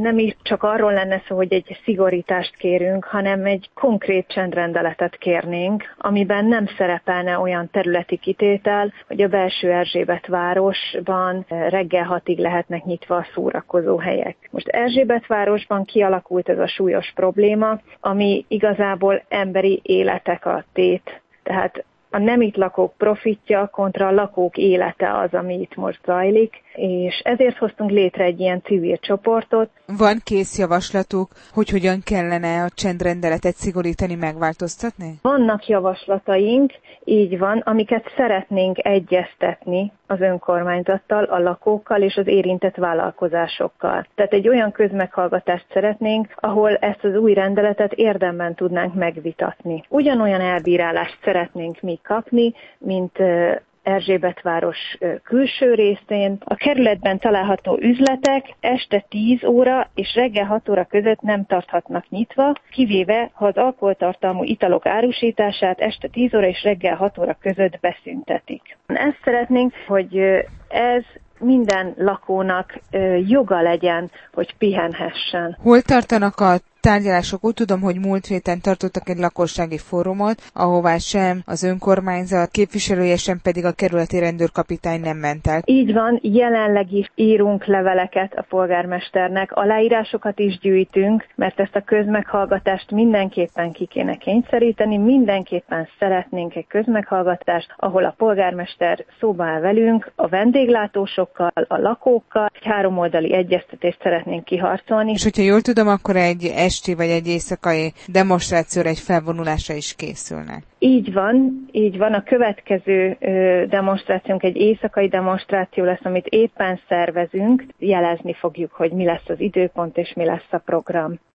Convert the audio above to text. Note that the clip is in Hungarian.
Nem is csak arról lenne szó, hogy egy szigorítást kérünk, hanem egy konkrét csendrendeletet kérnénk, amiben nem szerepelne olyan területi kitétel, hogy a belső Erzsébetvárosban reggel 6-ig lehetnek nyitva a szórakozóhelyek. Most Erzsébetvárosban kialakult ez a súlyos probléma, ami igazából emberi életek a tét. Tehát a nem itt lakók profitja kontra a lakók élete az, ami itt most zajlik, és ezért hoztunk létre egy ilyen civil csoportot. Van kész javaslatuk, hogy hogyan kellene a csendrendeletet szigorítani, megváltoztatni? Vannak javaslataink, így van, amiket szeretnénk egyeztetni az önkormányzattal, a lakókkal és az érintett vállalkozásokkal. Tehát egy olyan közmeghallgatást szeretnénk, ahol ezt az új rendeletet érdemben tudnánk megvitatni. Ugyanolyan elbírálást szeretnénk mi kapni, mint Erzsébetváros külső részén. A kerületben található üzletek este 10 óra és reggel 6 óra között nem tarthatnak nyitva, kivéve ha az alkoholtartalmú italok árusítását este 10 óra és reggel 6 óra között beszüntetik. Ezt szeretnénk, hogy ez minden lakónak joga legyen, hogy pihenhessen. Hol tartanak a tárgyalások? Úgy tudom, hogy múlt héten tartottak egy lakossági fórumot, ahová sem az önkormányzat képviselője, sem pedig a kerületi rendőrkapitány nem ment el. Így van, jelenleg is írunk leveleket a polgármesternek, aláírásokat is gyűjtünk, mert ezt a közmeghallgatást mindenképpen ki kéne kényszeríteni, mindenképpen szeretnénk egy közmeghallgatást, ahol a polgármester szóba áll velünk, a vendéglátósokkal, a lakókkal, egy háromoldali egyeztetést szeretnénk kiharcolni. És hogyha jól tudom, akkor egy esti vagy egy éjszakai demonstrációra, egy felvonulásra is készülnek. Így van. A következő demonstrációnk egy éjszakai demonstráció lesz, amit éppen szervezünk. Jelezni fogjuk, hogy mi lesz az időpont és mi lesz a program.